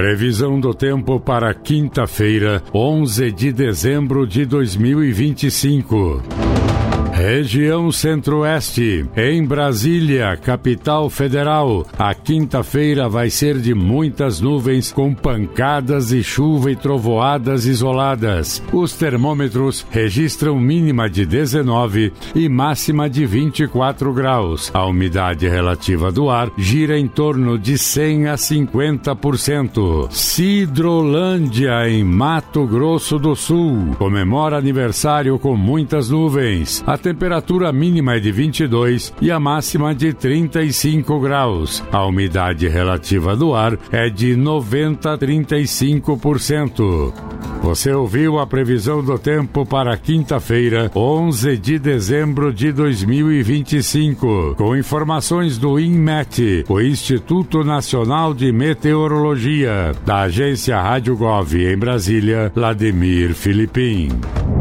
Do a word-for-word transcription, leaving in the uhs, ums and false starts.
Previsão do tempo para quinta-feira, onze de dezembro de dois mil e vinte e cinco. Região Centro-Oeste, em Brasília, capital federal, a quinta-feira vai ser de muitas nuvens com pancadas de chuva e trovoadas isoladas. Os termômetros registram mínima de dezenove e máxima de vinte e quatro graus. A umidade relativa do ar gira em torno de cem a cinquenta por cento. Sidrolândia, em Mato Grosso do Sul, comemora aniversário com muitas nuvens. A temperatura mínima é de vinte e dois e a máxima de trinta e cinco graus. A umidade relativa do ar é de noventa a trinta e cinco por cento. Você ouviu a previsão do tempo para quinta-feira, onze de dezembro de dois mil e vinte e cinco, com informações do INMET, o Instituto Nacional de Meteorologia, da agência Rádio Gov em Brasília, Vladimir Filipim.